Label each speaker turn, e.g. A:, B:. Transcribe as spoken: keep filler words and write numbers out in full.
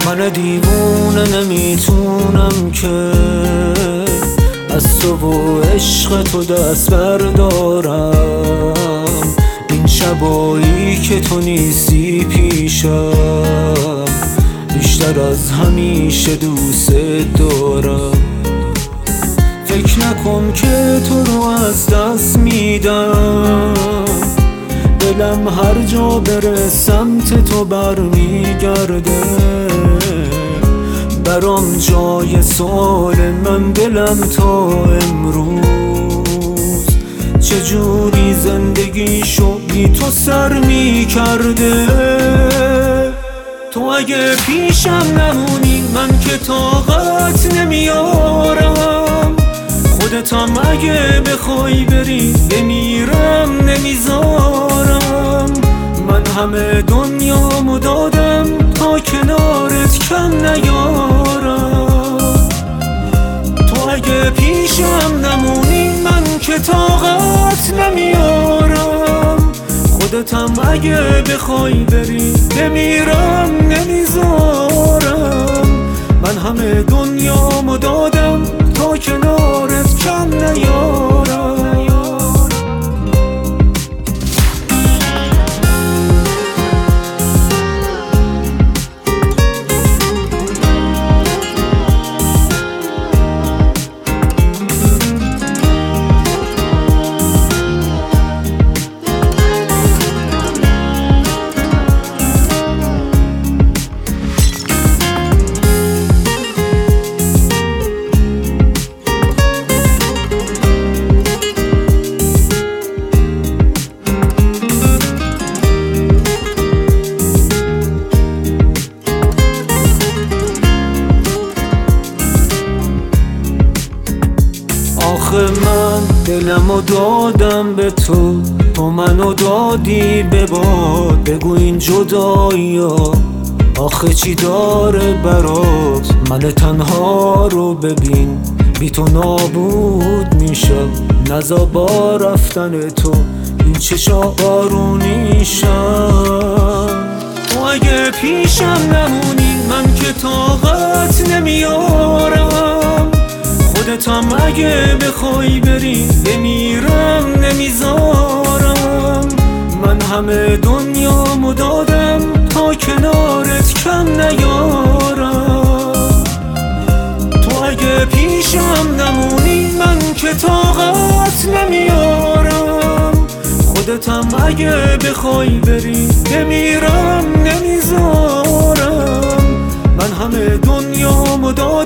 A: من دیوونه نمیتونم که از تو و عشق تو دست بردارم. این شبایی که تو نیستی پیشم بیشتر از همیشه دوست دارم. فکر نکن که تو رو از دست میدم، دلم هر جا بره سمت تو برمیگرده. برام جای سوال من دلم تا امروز چجوری زندگیشو بی تو سر میکرده. تو اگه پیشم نمونی من که طاقت نمیارم، خودتم اگه بخوای بری بمیرم نمیذارم. من همه دنیامو دادم تا کنارت کم نیارم. تو اگه پیشم نمونی من که طاقت نمیارم، خودتم اگه بخوای بری بمیرم نمیذارم. من همه دنیامو دادم تا کنارت کم نیارم. آخه من دلمو دادم به تو، تو منو دادی به باد. بگو این جدایی ها آخه چی داره برات؟ من تنها رو ببین بی تو نابود میشم. نزا با رفتن تو این چشا بارونیشم. تو اگه پیشم نمونی من که طاقت نمیارم، خودتم اگه بخوای بری بمیرم نمیذارم. من همه دنیامو دادم تا کنارت کم نیارم. تو اگه پیشم نمونی من که طاقت نمیارم، خودتم اگه بخوای بری بمیرم نمیذارم. من همه دنیامو دادم